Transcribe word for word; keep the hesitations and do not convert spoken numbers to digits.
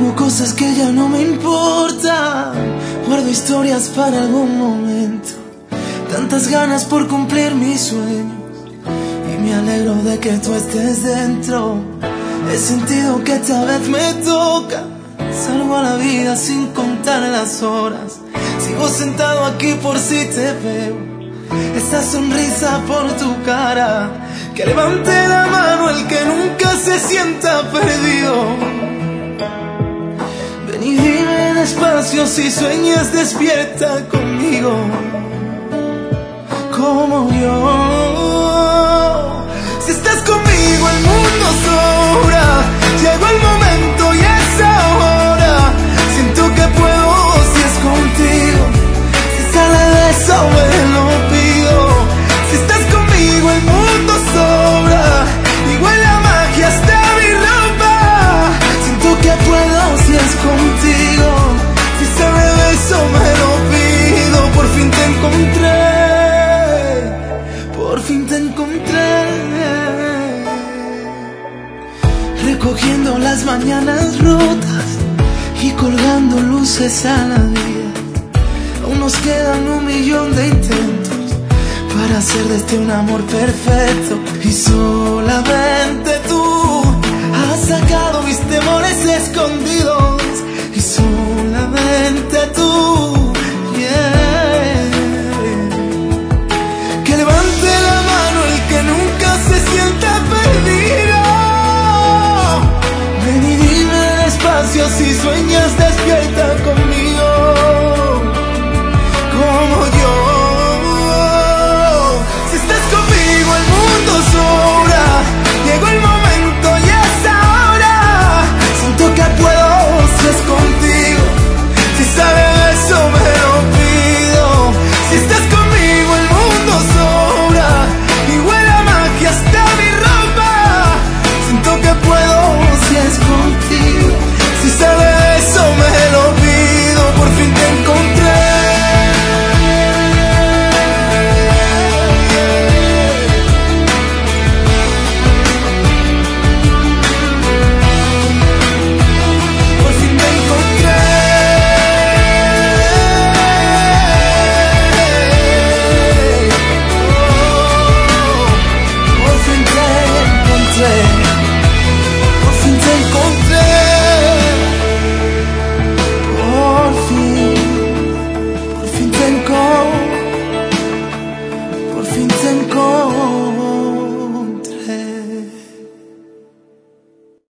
Tengo cosas que ya no me importan, guardo historias para algún momento, tantas ganas por cumplir mis sueños, y me alegro de que tú estés dentro. He sentido que esta vez me toca, salgo a la vida sin contar las horas, sigo sentado aquí por si te veo, esa sonrisa por tu cara, que levante la mano el que nunca se sienta perdido. Ven y dime despacio si sueñas despierta conmigo, como yo. Si estás conmigo el mundo sobra, llegó el momento y es ahora, siento que puedo si es contigo, si sale de eso me lo pido. Si estás conmigo el mundo sobra, igual la magia está mi ropa, siento que puedo si es contigo, si sale de eso me lo pido. Por fin te encontré, por fin te encontré, recogiendo las mañanas rotas y colgando luces a la vida. Aún nos quedan un millón de intentos para hacer de este un amor perfecto, y solamente tú has sacado mis temores escondidos, y solamente tú, yeah. Que levante la mano el que nunca se sienta perdido. Ven y dime despacio si sueñas despierta conmigo.